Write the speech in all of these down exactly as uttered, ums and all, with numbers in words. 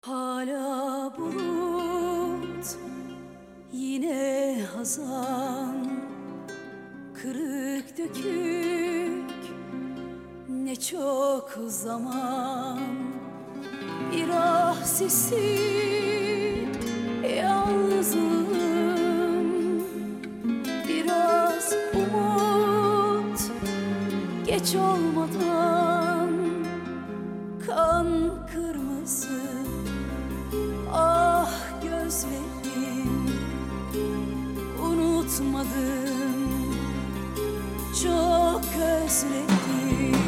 Hala bulut, yine hazan, kırık dökük, ne çok zaman. Bir ah sesi, yalnızım, biraz umut, geç olmadan. Kan kırmızı, ah gözlerim, unutmadım, çok özledim.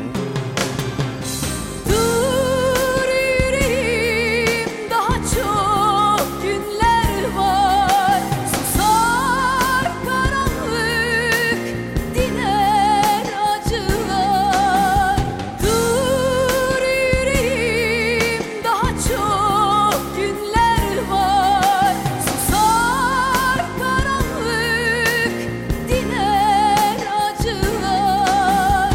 Dur yüreğim, daha çok günler var. Susar karanlık, diner acılar. Dur yüreğim, daha çok günler var. Susar karanlık, diner acılar.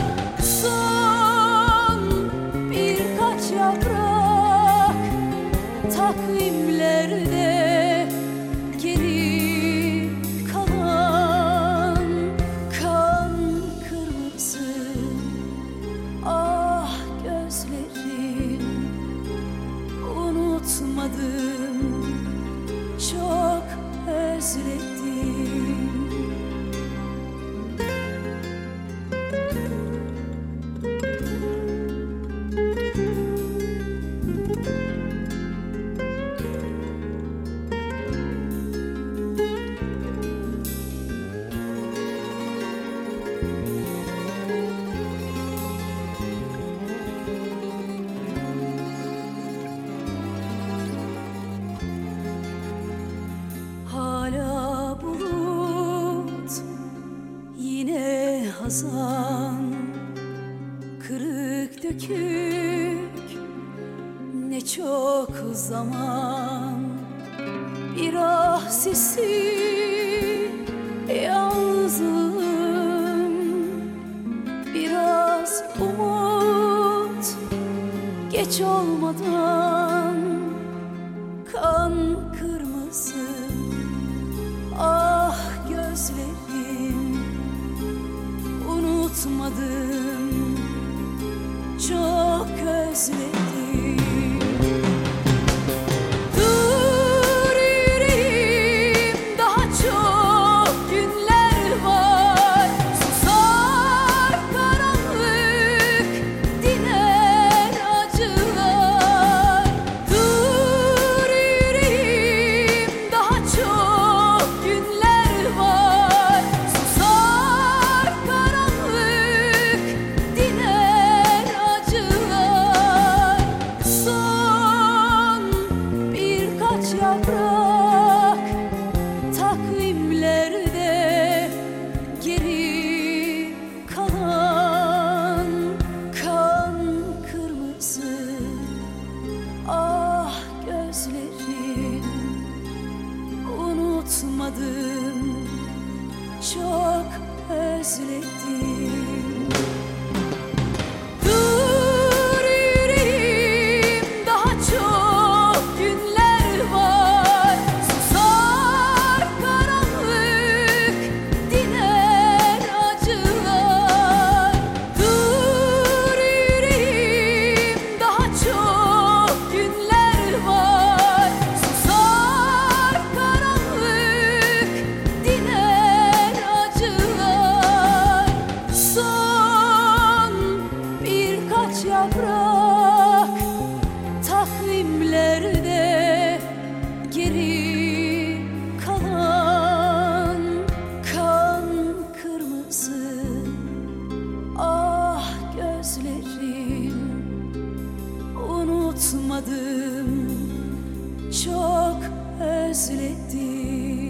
Son birkaç yaprak takvimlerde geri kalan. Kan kırmızı, ah gözlerim, unutmadım, çok özledim. Hala bulut, yine hazan, kırık dökük, ne çok zaman. Bir ah sesi, yalnızım, biraz umut, geç olmadan. Kan kırmızı, ah gözlerim, unutmadım, çok özledim. Dur yüreğim, daha çok günler var. Susar karanlık, diner acılar. Dur yüreğim, daha çok günler var. Susar karanlık, diner acılar. Son birkaç yaprak takvimlerde geri kalan. Kan kırmızı, ah gözlerim, unutmadım, çok özledim. Dur yüreğim, daha çok günler var. Susar karanlık, diner acılar. Dur yüreğim, daha çok günler var. Susar karanlık, diner acılar. Son birkaç yaprak takvimlerde geri kalan. Kan kırmızı, ah gözlerim, unutmadım, çok özledim.